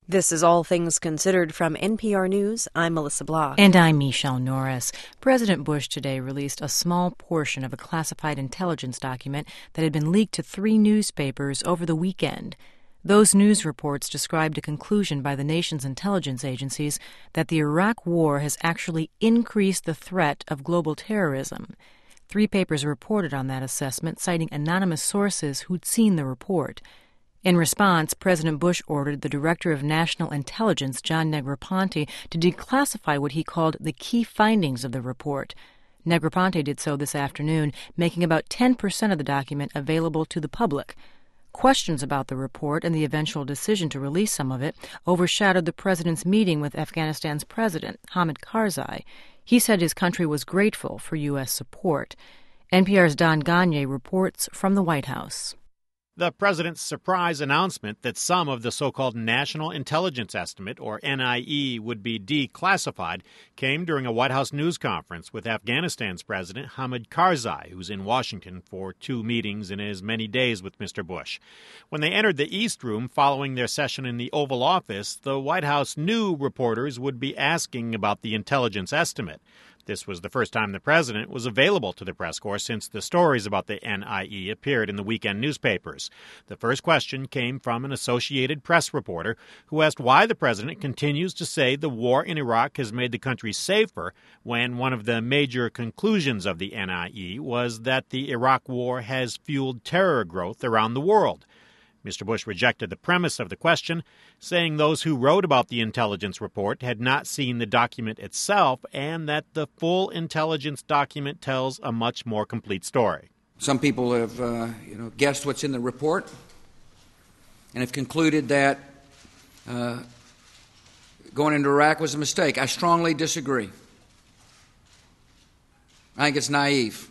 This is All Things Considered from NPR News. I'm Melissa Block. And I'm Michelle Norris. President Bush today released a small portion of a classified intelligence document that had been leaked to 3 newspapers over the weekend. Those news reports described a conclusion by the nation's intelligence agencies that the Iraq War has actually increased the threat of global terrorism. 3 papers reported on that assessment, citing anonymous sources who'd seen the report. In response, President Bush ordered the Director of National Intelligence, John Negroponte, to declassify what he called the key findings of the report. Negroponte did so this afternoon, making about 10% of the document available to the public. Questions about the report and the eventual decision to release some of it overshadowed the president's meeting with Afghanistan's president, Hamid Karzai. He said his country was grateful for U.S. support. NPR's Don Gonyea reports from the White House. The president's surprise announcement that some of the so-called National Intelligence Estimate, or NIE, would be declassified came during a White House news conference with Afghanistan's President Hamid Karzai, who's in Washington for 2 meetings in as many days with Mr. Bush. When they entered the East Room following their session in the Oval Office, the White House knew reporters would be asking about the intelligence estimate. This was the first time the president was available to the press corps since the stories about the NIE appeared in the weekend newspapers. The first question came from an Associated Press reporter who asked why the president continues to say the war in Iraq has made the country safer when one of the major conclusions of the NIE was that the Iraq war has fueled terror growth around the world. Mr. Bush rejected the premise of the question, saying those who wrote about the intelligence report had not seen the document itself and that the full intelligence document tells a much more complete story. Some people have guessed what's in the report and have concluded that going into Iraq was a mistake. I strongly disagree. I think it's naive.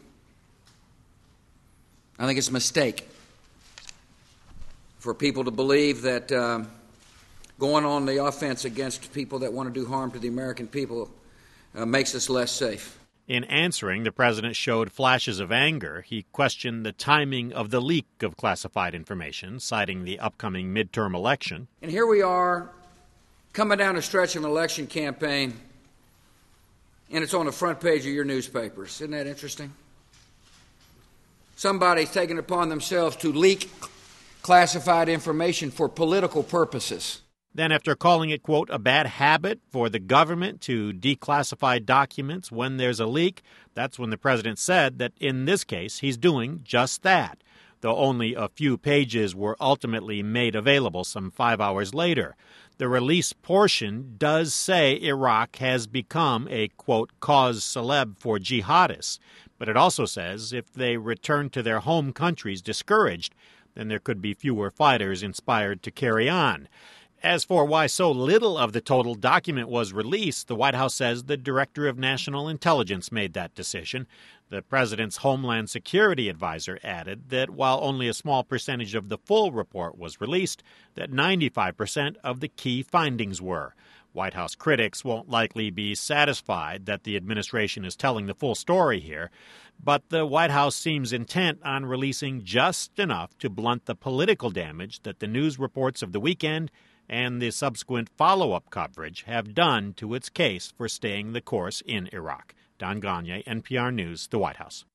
I think it's a mistake for people to believe that going on the offense against people that want to do harm to the American people makes us less safe. In answering, the president showed flashes of anger. He questioned the timing of the leak of classified information, citing the upcoming midterm election. And here we are, coming down a stretch of an election campaign, and it's on the front page of your newspapers. Isn't that interesting? Somebody's taken it upon themselves to leak classified information for political purposes. Then, after calling it, quote, a bad habit for the government to declassify documents when there's a leak, that's when the president said that in this case he's doing just that, though only a few pages were ultimately made available some 5 hours later. The release portion does say Iraq has become a, quote, cause célèbre for jihadists, but it also says if they return to their home countries discouraged, then there could be fewer fighters inspired to carry on. As for why so little of the total document was released, the White House says the Director of National Intelligence made that decision. The president's Homeland Security advisor added that while only a small percentage of the full report was released, that 95% of the key findings were. White House critics won't likely be satisfied that the administration is telling the full story here, but the White House seems intent on releasing just enough to blunt the political damage that the news reports of the weekend and the subsequent follow-up coverage have done to its case for staying the course in Iraq. Don Gonyea, NPR News, the White House.